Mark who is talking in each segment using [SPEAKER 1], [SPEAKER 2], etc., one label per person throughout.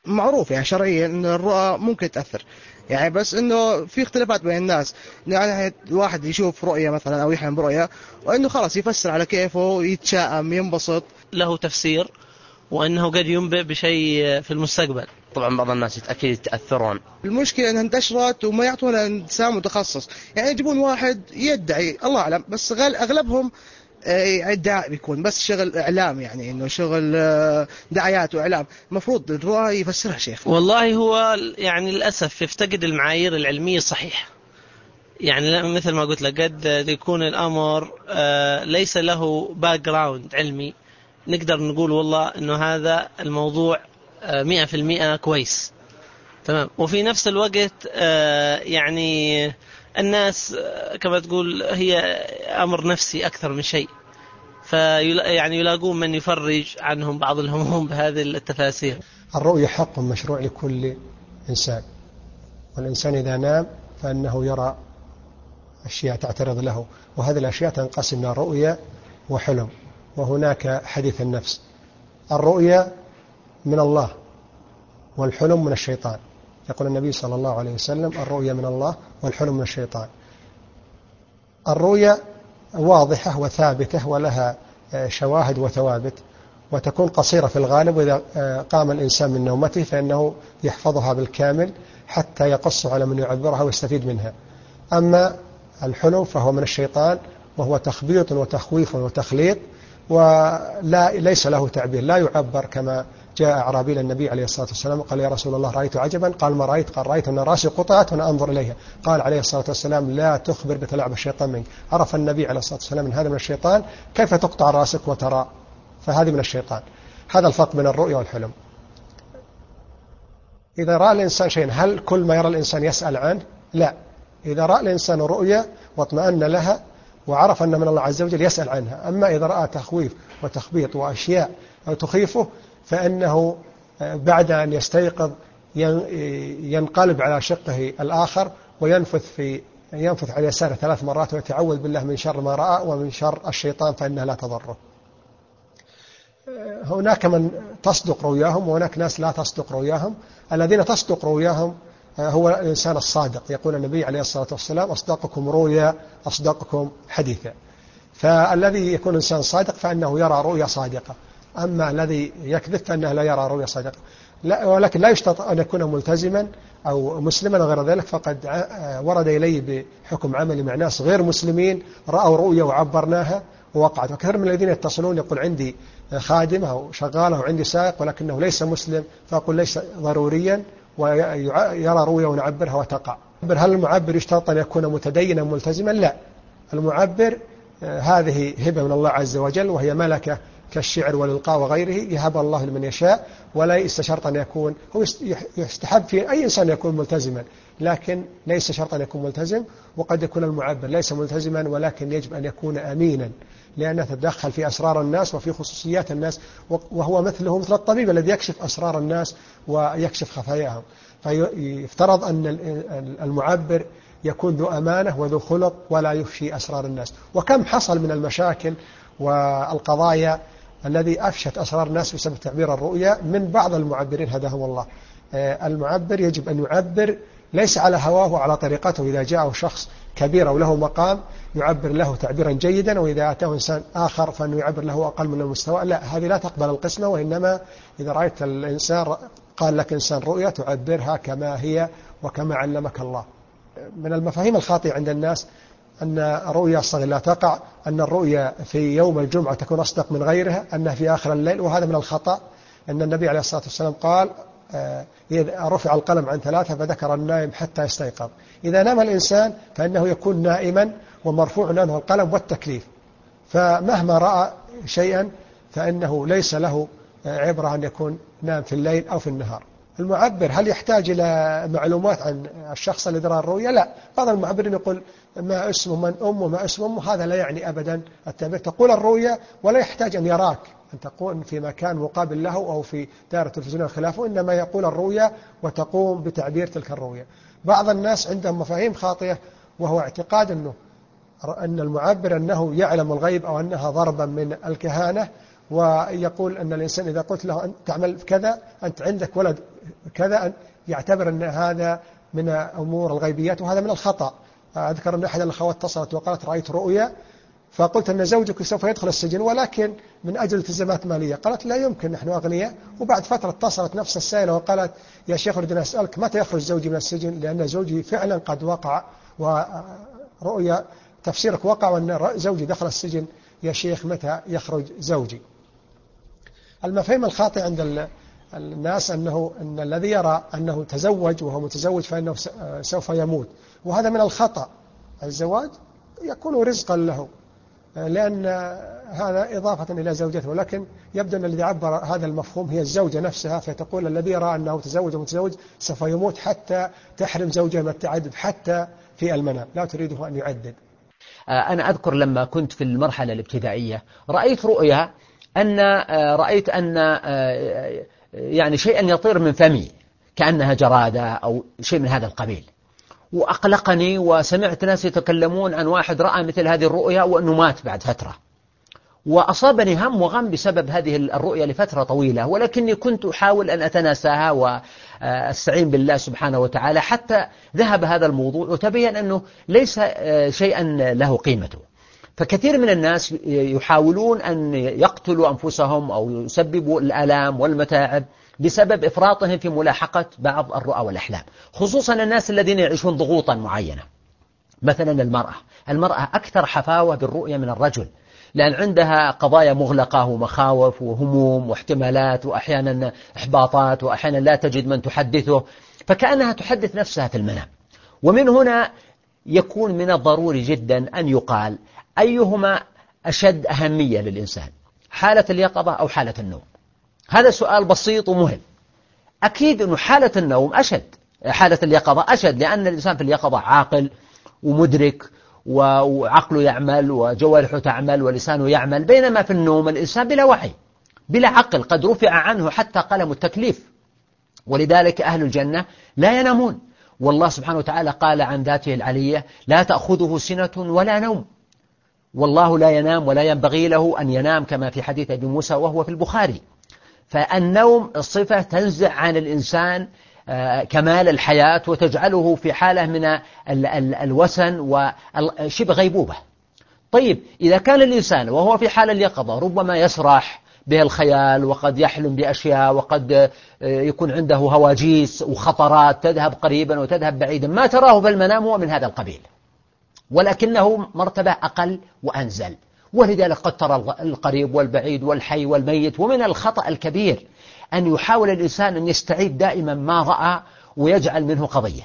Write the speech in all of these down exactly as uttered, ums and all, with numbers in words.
[SPEAKER 1] معروف يعني شرعيا إن الرؤى ممكن تأثر يعني، بس إنه في اختلافات بين الناس. يعني الواحد يشوف رؤية مثلا أو يحلم برؤية وإنه خلاص يفسر على كيفه، يتشائم، ينبسط.
[SPEAKER 2] له تفسير وأنه قد ينبئ بشيء في المستقبل.
[SPEAKER 3] طبعا بعض الناس أكيد يتأثرون.
[SPEAKER 1] المشكلة أنها انتشرت وما يعطونا إنسان متخصص، يعني يجيبون واحد يدعي الله أعلم، بس غال أغلبهم ادعاء بيكون بس شغل إعلام، يعني إنه شغل دعايات وإعلام. المفروض الرؤى يفسرها شيخ.
[SPEAKER 2] والله هو يعني للأسف يفتقد المعايير العلمية الصحيحة. يعني مثل ما قلت لك قد يكون الأمر ليس له باك جراوند علمي نقدر نقول والله إنه هذا الموضوع مئة في المئة كويس تمام، وفي نفس الوقت يعني الناس كما تقول هي أمر نفسي أكثر من شيء، فيعني يلاقون من يفرج عنهم بعض الهموم بهذه التفاسير.
[SPEAKER 4] الرؤية حق مشروع لكل إنسان، والإنسان إذا نام فإنه يرى أشياء تعترض له، وهذه الأشياء تنقسم إلى رؤية وحلم، وهناك حديث النفس. الرؤية من الله والحلم من الشيطان، يقول النبي صلى الله عليه وسلم الرؤية من الله والحلم من الشيطان. الرؤية واضحة وثابتة ولها شواهد وثوابت، وتكون قصيرة في الغالب، وإذا قام الإنسان من نومته فإنه يحفظها بالكامل حتى يقص على من يعبرها ويستفيد منها. أما الحلم فهو من الشيطان، وهو تخبيط وتخويف وتخليط، ولا ليس له تعبير، لا يعبر كما جاء أعرابي للنبي عليه الصلاة والسلام قال يا رسول الله رأيت عجبا، قال ما رأيت؟ قال رأيت أن رأسي قطعت وأنا أنظر إليها. قال عليه الصلاة والسلام لا تخبر بتلعب الشيطان منك. عرف النبي عليه الصلاة والسلام أن هذا من الشيطان، كيف تقطع رأسك وترى؟ فهذه من الشيطان. هذا الفرق بين الرؤيا والحلم. إذا رأى الإنسان شيئا هل كل ما يرى الإنسان يسأل عنه؟ لا. إذا رأى الإنسان رؤيا واطمأن لها وعرف أن من الله عز وجل يسأل عنها. أما إذا رأى تخويف وتخبيط وأشياء تخيفه فإنه بعد أن يستيقظ ينقلب على شقه الآخر وينفث في ينفث على يساره ثلاث مرات ويتعوذ بالله من شر ما رأى ومن شر الشيطان فإنها لا تضره. هناك من تصدق رؤياهم وهناك ناس لا تصدق رؤياهم. الذين تصدق رؤياهم هو الإنسان الصادق، يقول النبي عليه الصلاة والسلام أصدقكم رؤيا أصدقكم حديثا. فالذي يكون إنسان صادق فإنه يرى رؤيا صادقة، أما الذي يكذب فإنه لا يرى رؤيا صادقة. لا، ولكن لا يشترط أن يكون ملتزما أو مسلما وغير ذلك، فقد ورد إلي بحكم عملي مع ناس غير مسلمين رأوا رؤيا وعبرناها ووقعت. وكثير من الذين يتصلون يقول عندي خادمة أو شغالة وعندي سائق ولكنه ليس مسلم، فأقول ليس ضروريا ويرى رؤيا ونعبرها وتقع. هل المعبر يشترط أن يكون متدينا ملتزما؟ لا، المعبر هذه هبة من الله عز وجل، وهي ملكة كالشعر والإلقاء وغيره يهب الله لمن يشاء، ولا يستشرط أن يكون هو يستحب في أي إنسان يكون ملتزما، لكن ليس شرط أن يكون ملتزم. وقد يكون المعبر ليس ملتزما ولكن يجب أن يكون أمينا، لأنه تدخل في أسرار الناس وفي خصوصيات الناس، وهو مثله مثل الطبيب الذي يكشف أسرار الناس ويكشف خفاياهم. فيفترض أن المعبر يكون ذو أمانة وذو خلق ولا يفشي أسرار الناس. وكم حصل من المشاكل والقضايا الذي أفشت أسرار الناس بسبب تعبير الرؤيا من بعض المعبرين هداهم الله. المعبر يجب أن يعبر ليس على هواه وعلى طريقته. إذا جاءه شخص كبير أو له مقام يعبر له تعبيرا جيدا، وإذا أتاه إنسان آخر فإنه يعبر له أقل من المستوى. لا، هذه لا تقبل القسمة، وإنما إذا رأيت الإنسان قال لك إنسان رؤيا تعبرها كما هي وكما علمك الله. من المفاهيم الخاطئة عند الناس أن الرؤيا الصغيرة لا تقع، أن الرؤيا في يوم الجمعة تكون أصدق من غيرها، أنها في آخر الليل، وهذا من الخطأ. أن النبي عليه الصلاة والسلام قال إذا رفع القلم عن ثلاثة فذكر النائم حتى يستيقظ. إذا نام الإنسان فإنه يكون نائما ومرفوع عنه القلم والتكليف، فمهما رأى شيئا فإنه ليس له عبرة أن يكون نام في الليل أو في النهار. المعبر هل يحتاج إلى معلومات عن الشخص الذي رأى الرؤيا؟ لا. بعض المعبرين يقول ما اسمه من أم وما اسمه أمه، هذا لا يعني أبدا التعبير. تقول الرؤيا ولا يحتاج أن يراك، أن تكون في مكان مقابل له أو في دائرة التلفزيون وخلافه، إنما يقول الرؤيا وتقوم بتعبير تلك الرؤيا. بعض الناس عندهم مفاهيم خاطئة، وهو اعتقاد أنه أن المعبر أنه يعلم الغيب أو أنها ضربا من الكهانة، ويقول أن الإنسان إذا قلت له أنت تعمل كذا، أنت عندك ولد كذا أن يعتبر أن هذا من أمور الغيبيات، وهذا من الخطأ. أذكر أن أحد الأخوات اتصلت وقالت رأيت رؤيا، فقلت أن زوجك سوف يدخل السجن ولكن من أجل التزامات مالية. قالت لا يمكن، نحن أغنياء. وبعد فترة اتصلت نفس السائلة وقالت يا شيخ أريد أن أسألك متى يخرج زوجي من السجن، لأن زوجي فعلا قد وقع، ورؤيا تفسيرك وقع وأن زوجي دخل السجن، يا شيخ متى يخرج زوجي؟ المفهوم الخاطئ عند الناس أنه أن الذي يرى أنه تزوج وهو متزوج فإنه سوف يموت، وهذا من الخطأ. الزواج يكون رزقا له، لأن هذا إضافة إلى زوجته، ولكن يبدو أن الذي عبر هذا المفهوم هي الزوجة نفسها، فتقول الذي يرى أنه تزوج ومتزوج سوف يموت حتى تحرم زوجها من التعدد حتى في المنام، لا تريده أن يعدد.
[SPEAKER 5] أنا أذكر لما كنت في المرحلة الابتدائية رأيت رؤيا أن رأيت أن يعني شيئا يطير من فمي كأنها جرادة أو شيء من هذا القبيل، وأقلقني، وسمعت ناس يتكلمون عن واحد رأى مثل هذه الرؤيا وأنه مات بعد فترة، وأصابني هم وغم بسبب هذه الرؤيا لفترة طويلة، ولكني كنت أحاول أن أتناساها وأستعين بالله سبحانه وتعالى حتى ذهب هذا الموضوع وتبين أنه ليس شيئا له قيمته. فكثير من الناس يحاولون أن يقتلوا أنفسهم أو يسببوا الآلام والمتاعب بسبب إفراطهم في ملاحقة بعض الرؤى والأحلام، خصوصا الناس الذين يعيشون ضغوطا معينة. مثلا المرأة المرأة أكثر حفاوة بالرؤية من الرجل، لأن عندها قضايا مغلقة ومخاوف وهموم واحتمالات وأحيانا إحباطات وأحيانا لا تجد من تحدثه، فكأنها تحدث نفسها في المنام. ومن هنا يكون من الضروري جدا أن يقال أيهما أشد أهمية للإنسان، حالة اليقظة أو حالة النوم؟ هذا سؤال بسيط ومهم. أكيد أنه حالة النوم أشد، حالة اليقظة أشد، لأن الإنسان في اليقظة عاقل ومدرك وعقله يعمل وجوارحه تعمل ولسانه يعمل، بينما في النوم الإنسان بلا وعي بلا عقل، قد رفع عنه حتى قلم التكليف. ولذلك أهل الجنة لا ينامون، والله سبحانه وتعالى قال عن ذاته العلية لا تأخذه سنة ولا نوم، والله لا ينام ولا ينبغي له أن ينام، كما في حديث أبي موسى وهو في البخاري. فالنوم الصفة تنزع عن الإنسان كمال الحياة وتجعله في حالة من ال ال الوسن وشبه غيبوبة. طيب إذا كان الإنسان وهو في حال اليقظة ربما يسرح به الخيال وقد يحلم بأشياء وقد يكون عنده هواجيس وخطرات تذهب قريبا وتذهب بعيدا، ما تراه في المنام هو من هذا القبيل، ولكنه مرتبة أقل وأنزل. ولذلك قد ترى القريب والبعيد والحي والميت. ومن الخطأ الكبير أن يحاول الإنسان أن يستعيد دائما ما رأى ويجعل منه قضية.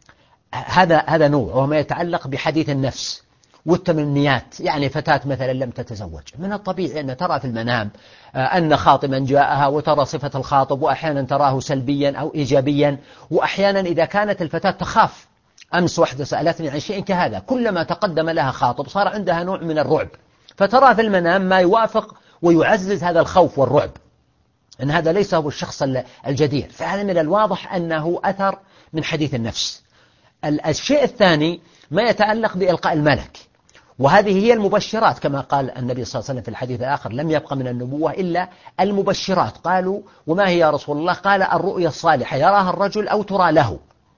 [SPEAKER 5] هذا هذا نوع، وما يتعلق بحديث النفس والتمنيات. يعني فتاة مثلا لم تتزوج، من الطبيعي أن ترى في المنام أن خاطبا جاءها وترى صفة الخاطب، وأحيانا تراه سلبيا أو إيجابيا، وأحيانا إذا كانت الفتاة تخاف. أمس واحدة سألتني عن شيء كهذا، كلما تقدم لها خاطب صار عندها نوع من الرعب، فترى في المنام ما يوافق ويعزز هذا الخوف والرعب، أن هذا ليس هو الشخص الجدير. فهذا من الواضح أنه أثر من حديث النفس. الشيء الثاني ما يتعلق بإلقاء الملك، وهذه هي المبشرات، كما قال النبي صلى الله عليه وسلم في الحديث الآخر لم يبق من النبوة إلا المبشرات. قالوا وما هي يا رسول الله؟ قال الرؤيا الصالحة يراها الرجل أو ترى له.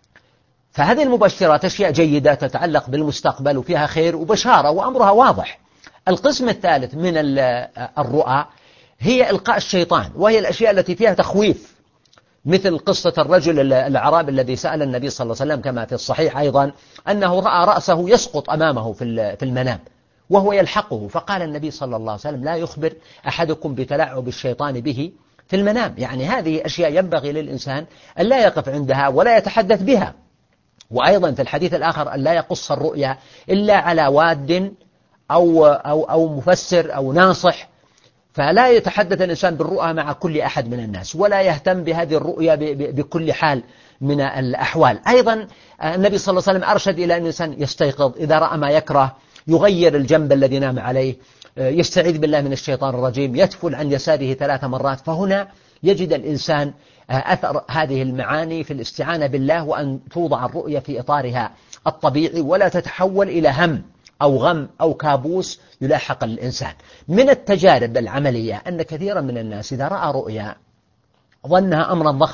[SPEAKER 5] فهذه المبشرات أشياء جيدة تتعلق بالمستقبل وفيها خير وبشارة وأمرها واضح. القسم الثالث من الرؤى هي إلقاء الشيطان، وهي الأشياء التي فيها تخويف، مثل قصة الرجل الأعرابي الذي سأل النبي صلى الله عليه وسلم كما في الصحيح أيضا أنه رأى رأسه يسقط أمامه في المنام وهو يلحقه، فقال النبي صلى الله عليه وسلم لا يخبر أحدكم بتلاعب الشيطان به في المنام. يعني هذه أشياء ينبغي للإنسان أن لا يقف عندها ولا يتحدث بها. وأيضا في الحديث الآخر أن لا يقص الرؤيا إلا على واد أو, أو, أو مفسر أو ناصح، فلا يتحدث الإنسان بالرؤى مع كل أحد من الناس، ولا يهتم بهذه الرؤيا بكل حال من الأحوال. أيضا النبي صلى الله عليه وسلم أرشد إلى أن الإنسان يستيقظ إذا رأى ما يكره، يغير الجنب الذي نام عليه، يستعيذ بالله من الشيطان الرجيم، يتفل عن يساره ثلاث مرات. فهنا يجد الإنسان أثر هذه المعاني في الاستعانة بالله، وأن توضع الرؤيا في إطارها الطبيعي ولا تتحول إلى هم أو غم أو كابوس يلاحق الإنسان. من التجارب العملية أن كثيرا من الناس إذا رأى رؤيا ظنها أمرا ضخما،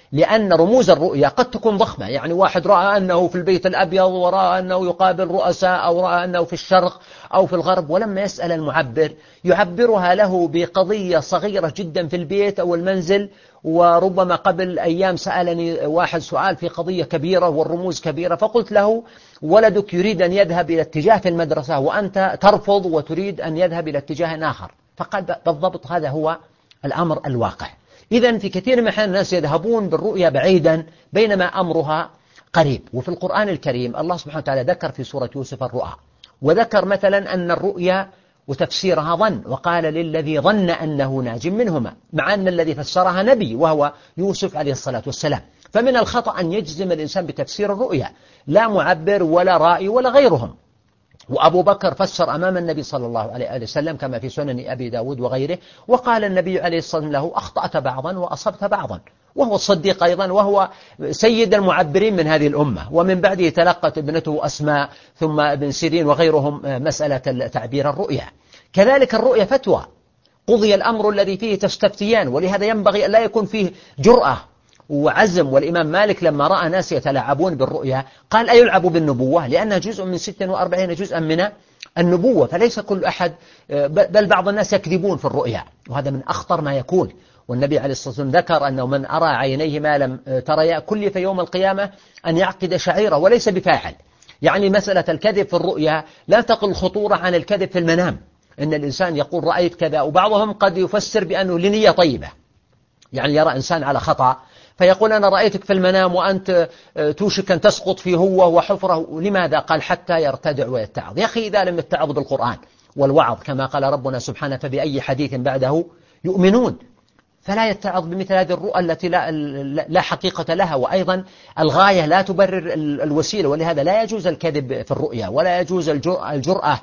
[SPEAKER 5] لأن رموز الرؤيا قد تكون ضخمة، يعني واحد رأى أنه في البيت الأبيض، ورأى أنه يقابل رؤساء، أو رأى أنه في الشرق أو في الغرب، ولما يسأل المعبر يعبرها له بقضية صغيرة جدا في البيت أو المنزل. وربما قبل أيام سألني واحد سؤال في قضية كبيرة والرموز كبيرة، فقلت له ولدك يريد أن يذهب إلى اتجاه في المدرسة وأنت ترفض وتريد أن يذهب إلى اتجاه آخر. فقال بالضبط هذا هو الأمر الواقع. إذن في كثير من الأحيان الناس يذهبون بالرؤيا بعيدا بينما أمرها قريب. وفي القرآن الكريم الله سبحانه وتعالى ذكر في سورة يوسف الرؤى، وذكر مثلا أن الرؤيا وتفسيرها ظن، وقال للذي ظن أنه ناج منهما، مع أن الذي فسرها نبي وهو يوسف عليه الصلاة والسلام. فمن الخطأ أن يجزم الإنسان بتفسير الرؤيا، لا معبر ولا رائي ولا غيرهم. وأبو بكر فسر أمام النبي صلى الله عليه وسلم كما في سنن أبي داود وغيره، وقال النبي عليه الصلاة والسلام له أخطأت بعضا وأصبت بعضا، وهو الصديق أيضا، وهو سيد المعبرين من هذه الأمة. ومن بعده تلقت ابنته أسماء، ثم ابن سيرين وغيرهم مسألة تعبير الرؤيا. كذلك الرؤيا فتوى، قضي الأمر الذي فيه تستفتيان، ولهذا ينبغي أن لا يكون فيه جرأة وعزم. والإمام مالك لما رأى ناس يتلاعبون بالرؤيا قال أيلعبوا بالنبوة، لأنها جزء من ستة وأربعين جزءا من النبوة، فليس كل أحد، بل بعض الناس يكذبون في الرؤيا، وهذا من أخطر ما يكون. والنبي عليه الصلاة والسلام ذكر أنه من أرى عينيه ما لم تريا كلف يوم القيامة أن يعقد شعيرة وليس بفاعل. يعني مسألة الكذب في الرؤيا لا تقل خطورة عن الكذب في المنام، إن الإنسان يقول رأيت كذا، وبعضهم قد يفسر بأنه لنية طيبة، يعني يرى إنسان على خطأ فيقول أنا رأيتك في المنام وأنت توشك أن تسقط في هو وحفرة. لماذا؟ قال حتى يرتدع ويتعظ. يا أخي إذا لم يتعظ بالقرآن والوعظ كما قال ربنا سبحانه فبأي حديث بعده يؤمنون، فلا يتعظ بمثل هذه الرؤى التي لا, لا حقيقة لها. وأيضا الغاية لا تبرر الوسيلة، ولهذا لا يجوز الكذب في الرؤيا، ولا يجوز الجرأة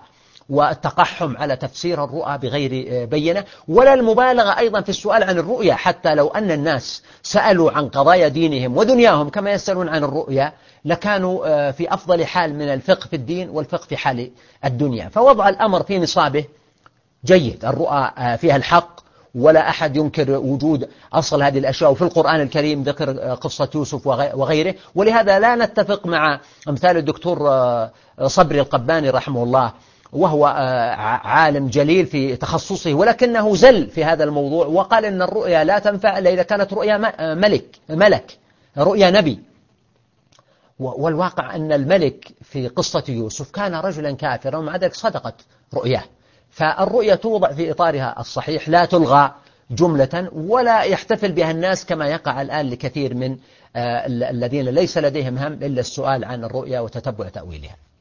[SPEAKER 5] والتقحم على تفسير الرؤى بغير بينة، ولا المبالغة أيضا في السؤال عن الرؤيا، حتى لو أن الناس سألوا عن قضايا دينهم ودنياهم كما يسألون عن الرؤيا لكانوا في أفضل حال من الفقه في الدين والفقه في حال الدنيا. فوضع الأمر في نصابه جيد، الرؤى فيها الحق، ولا أحد ينكر وجود أصل هذه الأشياء. وفي القرآن الكريم ذكر قصة يوسف وغيره. ولهذا لا نتفق مع أمثال الدكتور صبري القباني رحمه الله، وهو عالم جليل في تخصصه، ولكنه زل في هذا الموضوع وقال إن الرؤيا لا تنفع إلا إذا كانت رؤيا ملك ملك رؤيا نبي. والواقع أن الملك في قصة يوسف كان رجلا كافرا، ومع ذلك صدقت رؤياه. فالرؤيا توضع في إطارها الصحيح، لا تلغى جملة ولا يحتفل بها الناس كما يقع الآن لكثير من الذين ليس لديهم هم إلا السؤال عن الرؤيا وتتبع تأويلها.